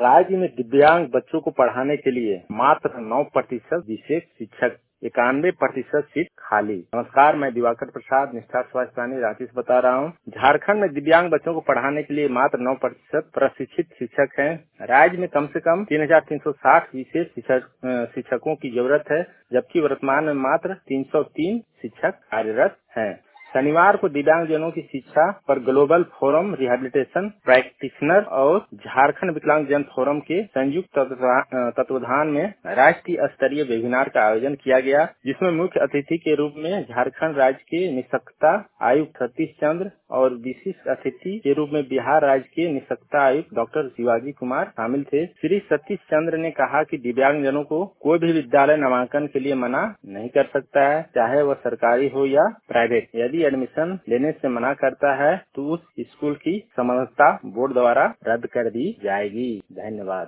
राज्य में दिव्यांग बच्चों को पढ़ाने के लिए मात्र 9% विशेष शिक्षक, 91% सीट खाली। नमस्कार, मैं दिवाकर प्रसाद, निष्ठा स्वास्थ्य प्राणी, रांची से बता रहा हूँ। झारखंड में दिव्यांग बच्चों को पढ़ाने के लिए मात्र 9% प्रशिक्षित शिक्षक हैं। राज्य में कम से कम 3,360 विशेष शिक्षकों की जरूरत है, जबकि वर्तमान में मात्र 303 शिक्षक कार्यरत हैं। शनिवार को दिव्यांगजनों की शिक्षा पर ग्लोबल फोरम रिहैबिलिटेशन प्रैक्टिशनर और झारखंड विकलांगजन फोरम के संयुक्त तत्वाधान में राष्ट्रीय स्तरीय वेबिनार का आयोजन किया गया, जिसमें मुख्य अतिथि के रूप में झारखंड राज्य के निःशक्तता आयुक्त सतीश चंद्र और विशिष्ट अतिथि के रूप में बिहार राज्य के निःशक्तता आयुक्त डॉक्टर शिवाजी कुमार शामिल थे। श्री सतीश चंद्र ने कहा कि दिव्यांगजनों को कोई भी विद्यालय नामांकन के लिए मना नहीं कर सकता है, चाहे वह सरकारी हो या प्राइवेट। यदि एडमिशन लेने से मना करता है तो उस स्कूल की संबद्धता बोर्ड द्वारा रद्द कर दी जाएगी। धन्यवाद।